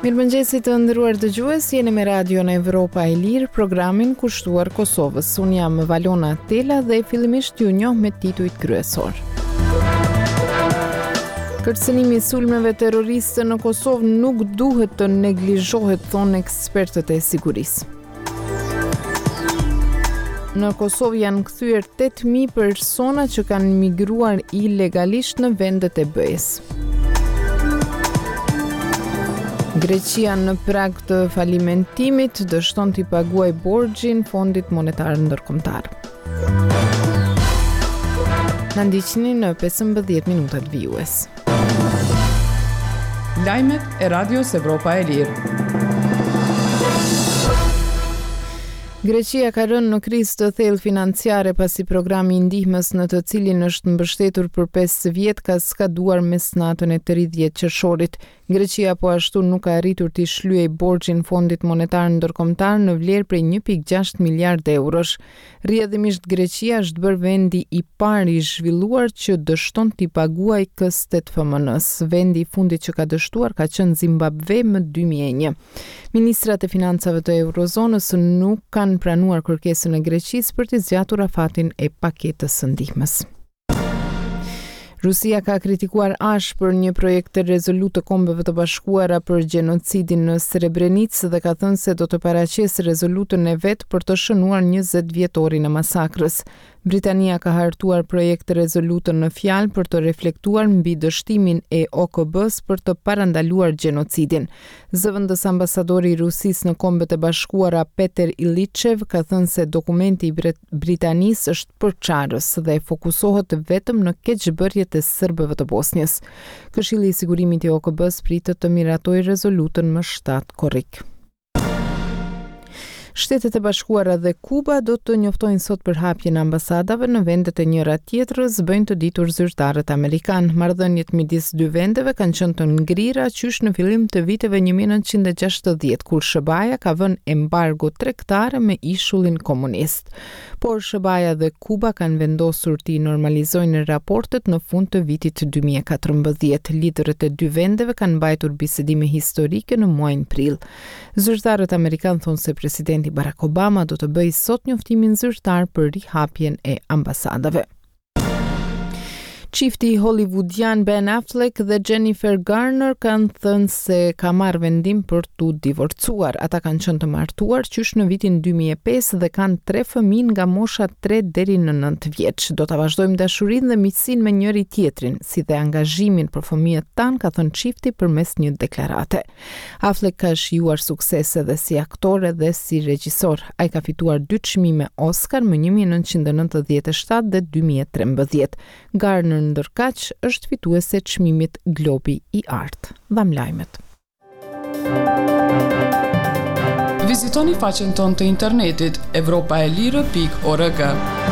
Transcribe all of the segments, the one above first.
Mirëmëngjesit të nderuar dëgjues, jeni me Radio në Evropa e Lirë, programin kushtuar Kosovës. Unë jam Valona Tela dhe fillimisht ju njoh me titujt kryesor. Kërcënimi i sulmeve terroriste në Kosovë nuk duhet të neglizhohet, thonë ekspertët e sigurisë. Në Kosovë janë kthyer 8.000 persona që kanë migruar ilegalisht në vendet e BE-s. Greqia në prag të falimentimit dështon t'i paguaj borxhin Fondit Monetar Ndërkombëtar. Na ndiqni në 15 minutat vijues. Lajmet e Radios Evropa e Lirë. Greqia ka rënë në krizë të thellë financiare pasi programi i ndihmës në të cilin është mbështetur për 5 vjet ka skaduar mes natën e 30 qershorit. Greqia po ashtu nuk ka arritur t'i shlyej borxhin Fondit Monetar Ndërkombëtar në vlerë prej 1.6 miliardë eurosh. Rrjedhimisht Greqia është bërë vendi i parë i zhvilluar që dështon t'i paguaj KSTFM-s. Vendi i fundit që ka dështuar ka qenë Zimbabwe më 2001. Ministrat e financave të Eurozonës nuk kanë pranuar kërkesën e Greqisë për të zgjatur afatin e paketës së ndihmës. Rusia ka kritikuar ashpër një projekt të rezolut të Kombeve të Bashkuara për gjenocidin në Srebrenicë dhe ka thënë se do të paraqesë rezolutën e vet për të shënuar 20 vjetorin e masakrës. Britania ka hartuar projekt të rezolutën në fjalë për të reflektuar mbi dështimin e OKB-s për të parandaluar gjenocidin. Zëvendës ambasadori i Rusisë në Kombet e Bashkuara Peter Ilichev ka thënë se dokumenti i Britanisë është përçarës dhe fokusohet vetëm në keqbërjet e serbëve të Bosnjës. Këshilli i sigurimit i OKB-s pritet të miratojë rezolutën më 7 korrik. Shtetet e Bashkuara dhe Kuba do të njoftojnë sot për hapjen e ambasadave në vendet e njëra tjetrës, bëjnë të ditur zyrtarët amerikan. Marrëdhëniet midis dy vendeve kanë qenë të ngrira qysh në fillim të viteve 1960, kur SBA ka vënë embargo tregtare me ishullin komunist. Por SBA dhe Kuba kanë vendosur t'i normalizojnë raportet në fund të vitit 2014. Liderët e dy vendeve kanë mbajtur bisedime historike në muajin prill. Zyrtarët amerikan thonë se presidenti Barack Obama do të bëjë sot njoftimin zyrtar për rihapjen e ambasadave. Çifti hollywoodian Ben Affleck dhe Jennifer Garner kanë thënë se ka marrë vendim për t'u divorcuar. Ata kanë qenë të martuar qysh në vitin 2005 dhe kanë 3 fëmijë nga mosha 3 deri në 9 vjeç. Do ta vazhdojmë dashurinë dhe miqësinë me njëri tjetrin, si dhe angazhimin për fëmijët tan, ka thënë çifti përmes një deklarate. Affleck ka shijuar suksese edhe si aktor dhe si regjisor. Ai ka fituar 2 çmime Oscar më 1997 dhe 2013. Garner ndërkaq është fituese e çmimit Globi i Artë. Dham lajmet. Vizitoni faqen tonë të internetit evropaelire.org.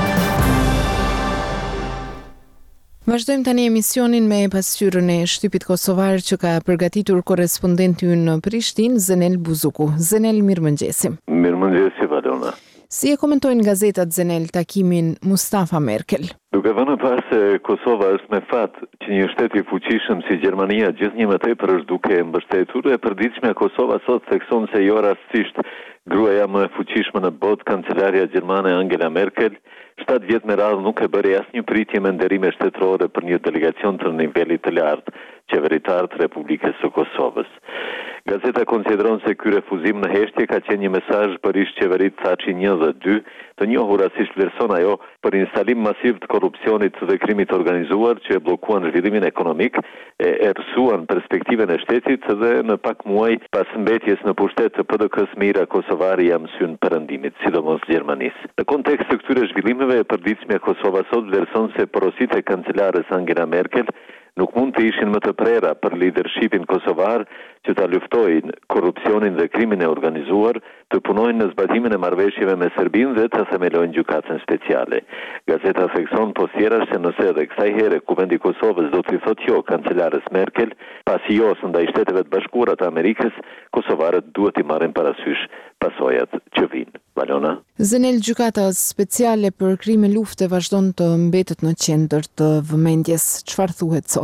Vazhdojmë tani emisionin me pasqyrën e shtypit kosovar që ka përgatitur korrespondenti ynë në Prishtinë, Zenel Buzuku. Zenel, mirëmëngjesi. Mirëmëngjesi, Valona. Si e komentojnë gazetat, Zenel, takimin Mustafa Merkel? Duke vënë pas se Kosova është me fat që një shtet i fuqishëm si Gjermania gjithnjë më tepër është duke mbështetur, e përditshmja Kosova sot thekson se jo rastësisht gruaja më e fuqishme në botë, kancelaria gjermane Angela Merkel, 7 vjet me radhë nuk e bëri asnjë pritje me nderime shtetërore për një delegacion të nivelit të lartë qeveritar të Republikës së Kosovës. Gazeta konsideron se ky refuzim në heshtje ka qenë një mesazh për ish qeverit Thaçi 1 dhe 2, të njohur si vlerëson ajo për instalim masiv të korrupsionit dhe krimit organizuar që e bllokuan zhvillimin ekonomik, e errësuan perspektiven e shtetit dhe në pak muaj pas mbetjes në pushtet të PDK-s mira kosovari jam syn perëndimit, sidomos Gjermanisë. Në kontekst të këtyre zhvillimeve, e përditshmja Kosova sot vlerëson se porositë e kancelares Angela Merkel nuk mund të ishin më të prera për leadershipin kosovar që ta luftojnë korrupsionin dhe krimin e organizuar, të punojnë në zbatimin e marrëveshjeve me Serbinë dhe të themelojnë gjykatën speciale. Gazeta thekson posjerash se nëse edhe kësaj here Kuvendi i Kosovës do t'i thotë jo kancelares Merkel, pasi jo ndaj Shteteve të Bashkuara të Amerikës, kosovarët duhet i marrin parasysh pasojat që vinë. Valona. Zenel, gjykata speciale për krime lufte vazhdon të mbetet në qendër të vëmendjes. Çfarë thuhet sot?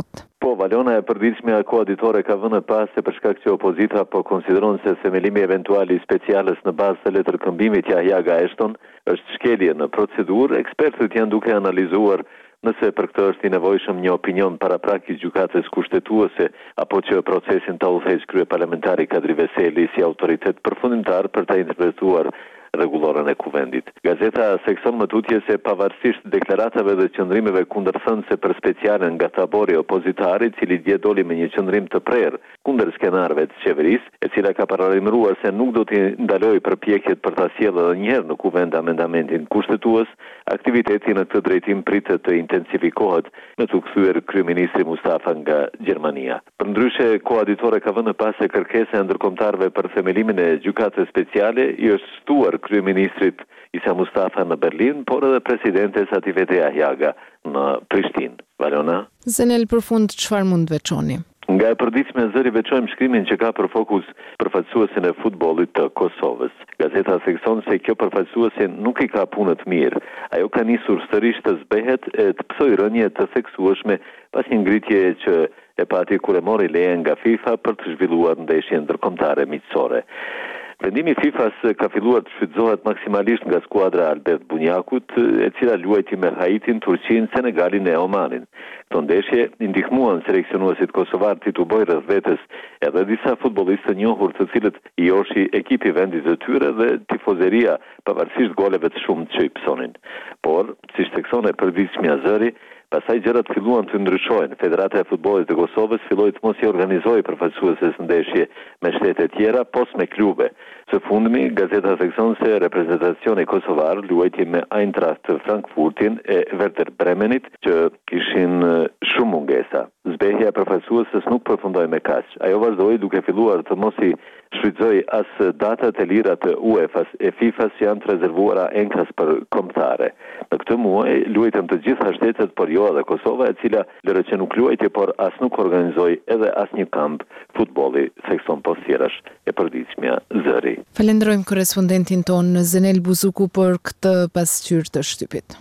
Po, Valiona e përditshme e koaditore ka vënë pas se për shkak që opozita po konsideron se themelimi eventuali speciales në bazë të letërkëmbimit Yahya Ashton është shkelje në procedurë, ekspertët janë duke analizuar nëse për këtë është i nevojshëm një opinion paraprak i gjykatës kushtetuese apo që procesin ta udhëheqë kryeparlamentari Kadri Veseli si autoritet përfundimtar për ta interpretuar rregullorën e kuvendit. Gazeta sekson më tutje se pavarësisht deklaratave dhe qëndrimeve kundërthënëse për specialen nga tabori opozitari, i cili dje doli me një qëndrim të prerë kundër skenarëve të qeverisë, e cila ka paralajmëruar se nuk do t'i ndalojë përpjekjet për ta sjellë edhe një herë në kuvend amendamentin kushtetues, aktiviteti në këtë drejtim pritet të intensifikohet me të kthyer kryeministri Mustafa nga Gjermania. Përndryshe, koaditore ka vënë pas se kërkesa e ndërkombëtarëve për themelimin e gjykatës speciale i është shtuar kryeministrit Isa Mustafa në Berlin, por edhe presidentes Ativete Ahjaga në Prishtinë. Valona? Zenel, për fund, çfarë mund të veçoni? Nga e përditshme zëri veçojmë shkrimin që ka për fokus përfaqësuesin e futbollit të Kosovës. Gazeta thekson se kjo përfaqësuesi nuk i ka punë të mirë. Ajo ka nisur sërish të zbehet e të psoj rënje të theksueshme pas një ngritje që e pati kur e mori leje nga FIFA për të zhvilluar ndeshje ndërkombëtare miqësore. Vendimi FIFA-s ka filluar të shfrytëzohet maksimalisht nga skuadra Albert Bunjakut, e cila luajti me Haitin, Turqinë, Senegalin e Omanin. Këto ndeshje i ndihmuan seleksionuesit kosovar të bojë rreth vetes edhe disa futbollistë të njohur të cilët i joshi ekipi vendit të tyre dhe tifozeria pavarësisht goleve të shumtë që i psonin. Por, siç thekson e përditshmja zëri, pastaj gjërat filluan të ndryshojnë. Federata e futbollit të Kosovës filloi të mos i organizojë përfaqësueses ndeshje me shtete tjera, pos me klube. Së fundmi, gazeta thekson se reprezentacioni kosovar luajti me Eintracht Frankfurtin e Werder Bremenit, që kishin shumë mungesa. Zbehja e përfaqësueses nuk përfundoi me kaq. Ajo vazhdoi duke filluar të mos i shfrytëzoi as datat e lira të UEFA-s e FIFA-s që janë të rezervuara enkas për kombëtare. Në këtë muaj luajtën të gjitha shtetet, por jo edhe Kosova, e cila lërë që nuk luajti, por as nuk organizoi edhe as një kamp futbolli, thekson postjerash e përditshmja zëri. Falenderojmë korrespondentin ton Zenel Buzuku për këtë pasqyrë të shtypit.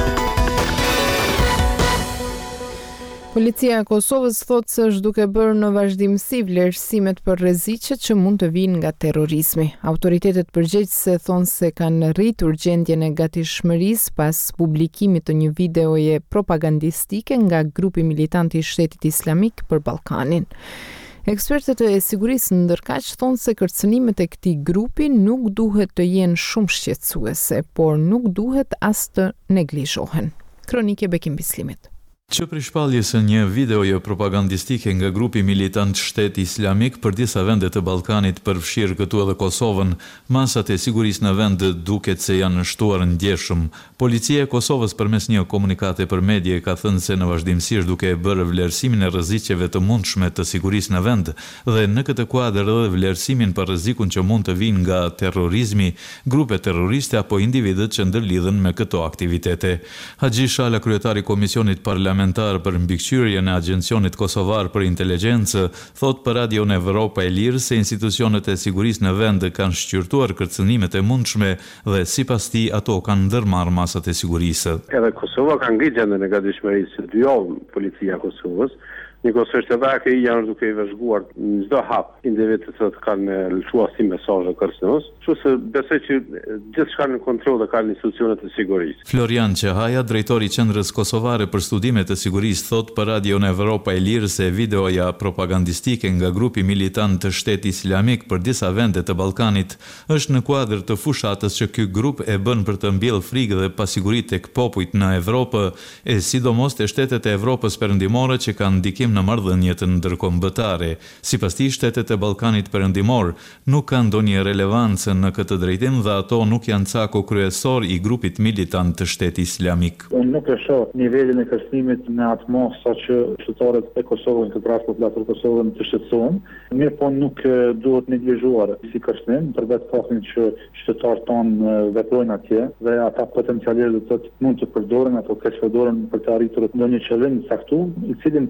Policia e Kosovës thotë se është duke bërë në vazhdimsi vlerësimet për rreziqet që mund të vinë nga terrorizmi. Autoritetet përgjegjëse thonë se kanë rritur gjendjen e gatishmërisë pas publikimit të një videoje propagandistike nga grupi militant i Shtetit Islamik për Ballkanin. Ekspertët e sigurisë ndërkaq thonë se kërcënimet e këtij grupi nuk duhet të jenë shumë shqetësuese, por nuk duhet as të neglizhohen. Kronike Bekim Bislimit. Që prishpalljes së një videoje propagandistike nga grupi militant Shtet Islamik për disa vende të Ballkanit përfshirë këtu edhe Kosovën, masat e sigurisë në vend duket se janë shtuar ndjeshëm. Policia e Kosovës përmes një komunikate për media ka thënë se në vazhdimsi është duke bërë vlerësimin e rreziqeve të mundshme të sigurisë në vend dhe në këtë kuadër edhe vlerësimin për rrezikun që mund të vinë nga terrorizmi, grupe terroriste apo individët që ndërlidhen me këto aktivitete. Haxhi Shala, kryetari i Komisionit Parlamentar për mbikëqyrjen e Agjencionit Kosovar për Inteligjencë, thot për Radion Evropa e Lirë se institucionet e sigurisë në vend kanë shqyrtuar kërcënimet e mundshme dhe sipas tij ato kanë ndërmarrë masat e sigurisë. Edhe Kosova ka ngritur gjendën e gatishmërisë së dy javë policia e Kosovës. Njëkohësisht edhe AKI janë duke i vëzhguar në çdo hap individët që kanë lëshuar si mesazhe kërcënues, kështu se besoj që gjithçka në kontroll dhe kanë institucionet e sigurisë. Florian Qehaja, drejtori i Qendrës Kosovare për Studime të Sigurisë, thot për Radion Evropa e Lirë se videoja propagandistike nga grupi militant të Shtetit Islamik për disa vende të Ballkanit është në kuadër të fushatës që ky grup e bën për të mbjellë frikë dhe pasiguri tek popujt në Evropë, e sidomos te shtetet e Evropës perëndimore që kanë ndikim në marrëdhëniet ndërkombëtare. Sipas tij, shtetet e Ballkanit perëndimor nuk kanë ndonjë relevancë në këtë drejtim dhe ato nuk janë cako kryesor i grupit militant të Shtetit Islamik. Unë nuk e shoh nivelin e kërcënimit në atë mos sa që qytetarët e Kosovës, këtë rast populator Kosovën të shqetësohen, mirë po nuk duhet neglizhuar si kërcënim, përveç faktit që qytetarët tonë veprojnë atje dhe ata potencialisht do të mund të përdoren apo të përdoren për të arritur ndonjë qëllim të caktuar, i cili në fund fundit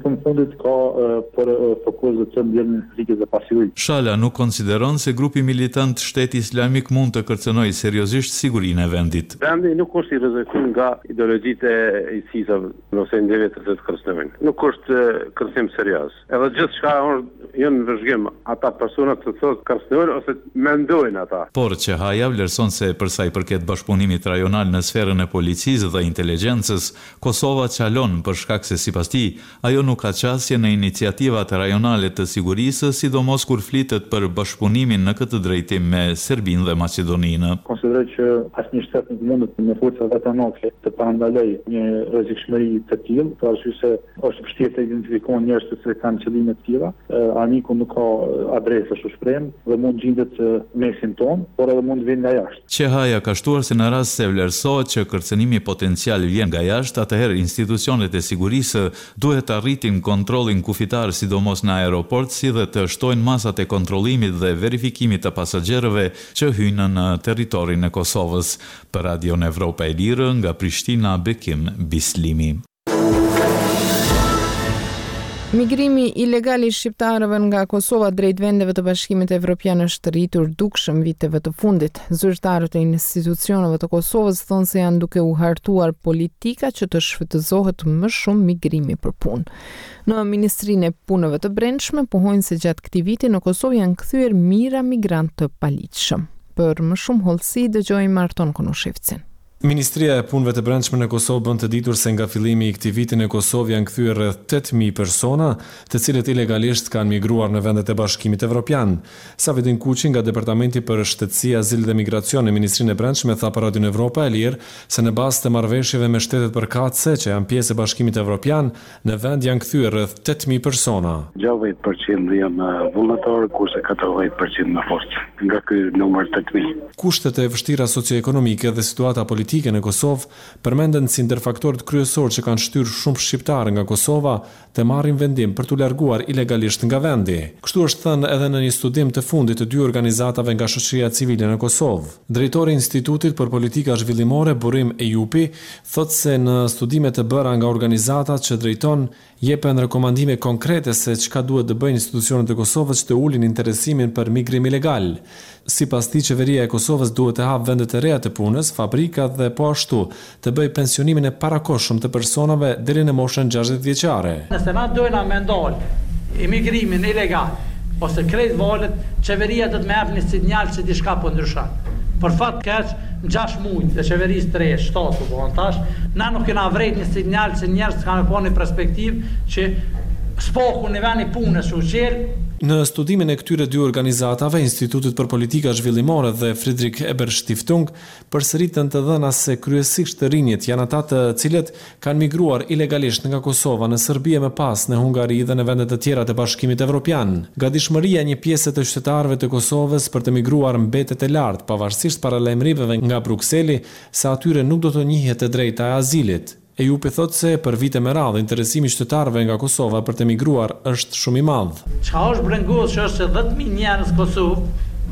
cilit ka për fokues të mbjelljen fizike dhe pasigurisë. Shala nuk konsideron se grupi militant Shteti Islamik mund të kërcënojë seriozisht sigurinë e vendit. Vendi nuk është i rrezikuar nga ideologjitë e ISIS-ave ose individët që kërcënojnë. Nuk është kërcënim serioz. Edhe gjithçka janë vëzhgim ata persona që thotë kërcënojnë ose mendojnë ata. Por Qehaja vlerëson se për sa i përket bashkëpunimit rajonal në sferën e policisë dhe inteligjencës, Kosova çalon për shkak se sipas tij ajo nuk ka qasje në iniciativat rajonale të sigurisë, sidomos kur flitet për bashkëpunimin në këtë drejtim me Serbinë dhe Maqedoninë. Konsideroj që asnjë shtet nuk mundet me forca vetanake të parandalojë një rrezikshmëri të tillë, për arsye se është vështirë të identifikojnë njerëz që kanë qëllime të tilla. Armiku nuk ka adresë shprehjem dhe mund gjendet mesin ton, por edhe mund vinë nga jashtë. Qehaja ka shtuar se në rast se vlerësohet që kërcënimi potencial vjen nga jashtë, atëherë institucionet e sigurisë duhet të arritin kontrollin kufitar sidomos në aeroport, si dhe të shtojnë masat e kontrollimit dhe verifikimit të pasagjerëve që hyjnë në territorin e Kosovës. Për Radion Evropa e Lirë, nga Prishtina, Bekim Bislimi. Migrimi ilegal i shqiptarëve nga Kosova drejt vendeve të Bashkimit Evropian është rritur dukshëm viteve të fundit. Zyrtarët e institucioneve të Kosovës thonë se janë duke u hartuar politika që të shfrytëzohet më shumë migrimi për punë. Në Ministrinë e Punëve të Brendshme pohojnë se gjatë këtij viti në Kosovë janë kthyer mijëra migrantë të paligjshëm. Për më shumë hollësi dëgjojmë Arton Konushevcin. Ministria e Punëve të Brendshme në Kosovë bën të ditur se nga fillimi i këtij viti në Kosovë janë kthyer rreth 8000 persona, të cilët ilegalisht kanë migruar në vendet e Bashkimit Evropian. Savidin Kuçi nga Departamenti për Shtetësi, Azil dhe Migracion në Ministrinë e Brendshme tha për Radion Evropa e Lirë se në bazë të marrëveshjeve me shtetet përkatëse që janë pjesë e Bashkimit Evropian, në vend janë kthyer rreth 8000 persona. 60% janë vullnetarë, kurse 40% me forcë. Nga ky numër 8000. Kushtet e vështira socioekonomike dhe situata politike në Kosovë përmenden si ndër faktorët kryesorë që kanë shtyrë shumë shqiptarë nga Kosova të marrin vendim për t'u larguar ilegalisht nga vendi. Kështu është thënë edhe në një studim të fundit të dy organizatave nga shoqëria civile në Kosovë. Drejtori i Institutit për Politika Zhvillimore, Burim Ejupi, thotë se në studimet të bëra nga organizatat që drejton jepen rekomandime konkrete se çka duhet të bëjnë institucionet e Kosovës që të ulin interesimin për migrim ilegal. Sipas tij, qeveria e Kosovës duhet të hapë vende të reja të punës, fabrika dhe po ashtu të bëjë pensionimin e parakohshëm të personave deri në moshën 60 vjeçare. Nëse na dojna me ndal imigrimin ilegal ose krejt valet, qeveria do të më japë një sinjal se diçka po ndryshon. Për fat keq, në 6 muaj të qeverisë të re, shtatu po tash, na nuk kena vret një sinjal se njerëz kanë pa një perspektivë që spoku në vend i punës u qel. Në studimin e këtyre dy organizatave, Institutit për Politika Zhvillimore dhe Friedrich Ebert Stiftung, përsëritën të dhëna se kryesisht rinjt janë ata të cilët kanë migruar ilegalisht nga Kosova në Serbi e më pas në Hungari dhe në vendet të tjera të Bashkimit Evropian. Gatishmëria e një pjese të qytetarëve të Kosovës për të migruar mbetet e lartë, pavarësisht paralajmërimeve nga Brukseli se atyre nuk do të njihet e drejta e azilit. Ejupi thotë se për vite me radhë interesimi i qytetarëve nga Kosova për të migruar është shumë i madh. Çka është brengos që është 10.000 njerëz Kosovë,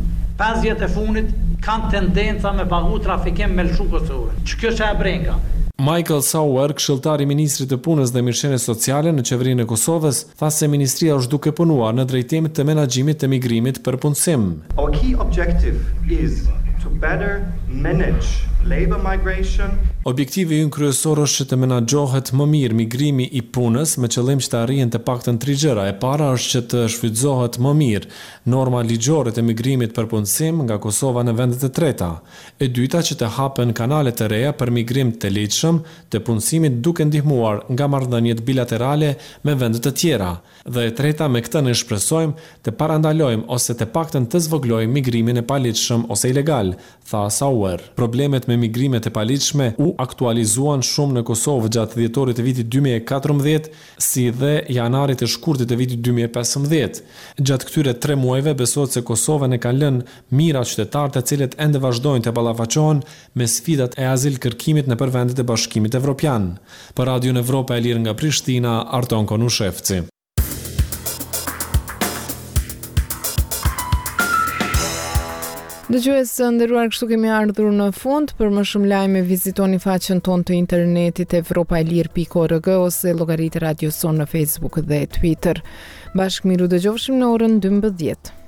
5 vjet e fundit kanë tendenca me pagu trafikim me lëshu Kosovë. Kjo që e brenga. Michael Sauer, këshilltari i ministrit të punës dhe mirëqenies sociale në qeverinë e Kosovës, tha se ministria është duke punuar në drejtim të menaxhimit të migrimit për punësim. Our key objective is to better manage labor migration. Objektivi ynë kryesor është që të menaxhohet më mirë migrimi i punës me qëllim që të arrihen të paktën 3 gjëra. E para është që të shfrytëzohet më mirë norma ligjore të migrimit për punësim nga Kosova në vendet e treta. E dyta që të hapen kanale të reja për migrim të lehtëshëm të punësimit duke ndihmuar nga marrëdhëniet bilaterale me vende të tjera. Dhe e treta, me këtë ne shpresojmë të parandalojmë ose të paktën të zvoglojmë migrimin e paligjshëm ose ilegal, tha Sauer. Problemet me migrimet e paligjshme u aktualizuan shumë në Kosovë gjatë dhjetorit të vitit 2014, si dhe janarit të shkurtit të vitit 2015. Gjatë këtyre 3 muajve besohet se Kosovën e kanë lënë mira qytetarë të cilët ende vazhdojnë të ballafaqohen me sfidat e azil kërkimit nëpër vendet e Bashkimit Evropian. Për Radion Evropa e Lirë nga Prishtina, Arton Konushevci. Dëgjues të nderuar, kështu kemi ardhur në fund. Për më shumë lajme vizitoni faqen tonë të internetit evropaelir.org ose llogaritë Radio Son në Facebook dhe Twitter. Bashkë miru dëgjofshim në orën 12.